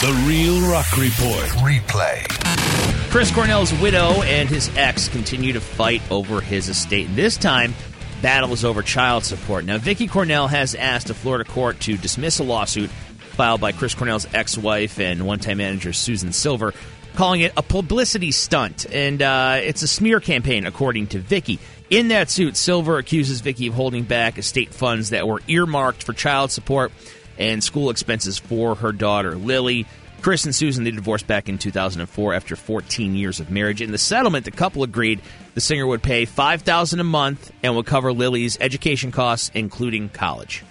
The Real Rock Report. Replay. Chris Cornell's widow and his ex continue to fight over his estate. This time, battle is over child support. Now, Vicky Cornell has asked a Florida court to dismiss a lawsuit filed by Chris Cornell's ex-wife and one-time manager Susan Silver, calling it a publicity stunt. And it's a smear campaign, according to Vicky. In that suit, Silver accuses Vicky of holding back estate funds that were earmarked for child support and school expenses for her daughter, Lily. Chris and Susan, they divorced back in 2004 after 14 years of marriage. In the settlement, the couple agreed the singer would pay $5,000 a month and would cover Lily's education costs, including college.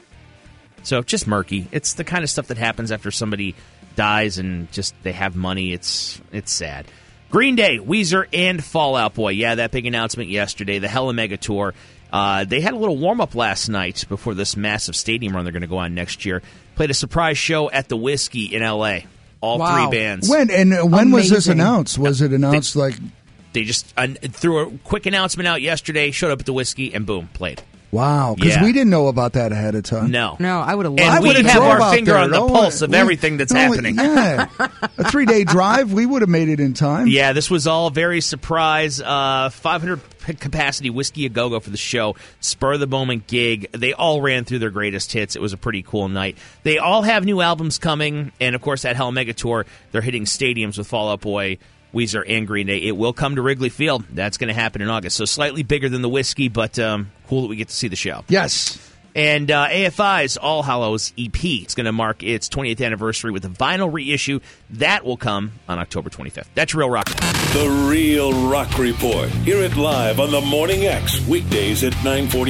So just murky. It's the kind of stuff that happens after somebody dies and just they have money. It's sad. Green Day, Weezer, and Fall Out Boy. Yeah, that big announcement yesterday, the Hella Mega Tour. They had a little warm-up last night before this massive stadium run they're going to go on next year. Played a surprise show at the Whiskey in L.A. All three bands. When was this announced? Was it announced They just threw a quick announcement out yesterday, showed up at the Whiskey, and boom, played. Wow, because we didn't know about that ahead of time. No, I would have loved. And we have our finger on the pulse of everything that's happening. Yeah, a 3-day drive, we would have made it in time. Yeah, this was all very surprise. 500 capacity Whiskey A Go-Go for the show. Spur of the moment gig. They all ran through their greatest hits. It was a pretty cool night. They all have new albums coming, and of course that Hell Mega Tour. They're hitting stadiums with Fall Out Boy, Weezer, and Green Day. It will come to Wrigley Field. That's going to happen in August. So slightly bigger than the Whiskey, but cool that we get to see the show. Yes. And AFI's All Hallows EP. It's going to mark its 20th anniversary with a vinyl reissue. That will come on October 25th. That's Real Rock. The Real Rock Report. Hear it live on the Morning X, weekdays at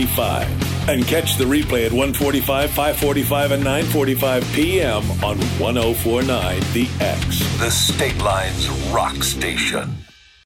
9:45. And catch the replay at 1:45, 5:45, and 9:45 p.m. on 104.9 The X. The State Line's Rock Station.